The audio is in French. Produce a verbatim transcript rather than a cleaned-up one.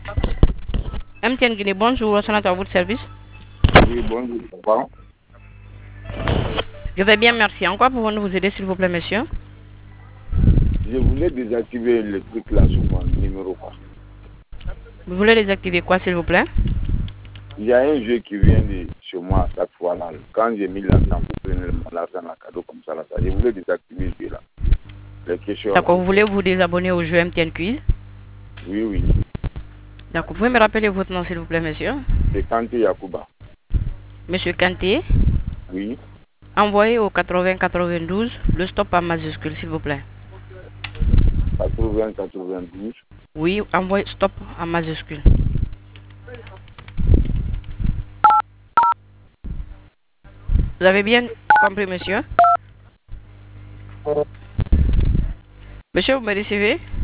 M T N Guinée, bonjour, c'est à votre service. Oui, bonjour, papa. Je vais bien, merci. En quoi pouvons-nous vous aider, s'il vous plaît, monsieur? Je voulais désactiver le truc là sur mon numéro. Quoi. Vous voulez désactiver quoi, s'il vous plaît? Il y a un jeu qui vient de chez moi à chaque fois là. Quand j'ai mis l'argent pour prendre l'argent à cadeau comme ça, là, ça, je voulais désactiver ce jeu là. Les questions. D'accord, vous voulez vous désabonner au jeu M T N Quiz? Oui, oui. D'accord, vous pouvez me rappeler votre nom, s'il vous plaît, monsieur? C'est Kanté Yakuba. Monsieur Kanté? Oui. Envoyez au quatre-vingts quatre-vingt-douze le stop en majuscule, s'il vous plaît. quatre-vingts quatre-vingt-douze. Oui, envoyez stop en majuscule. Vous avez bien compris, monsieur? Monsieur, vous me recevez?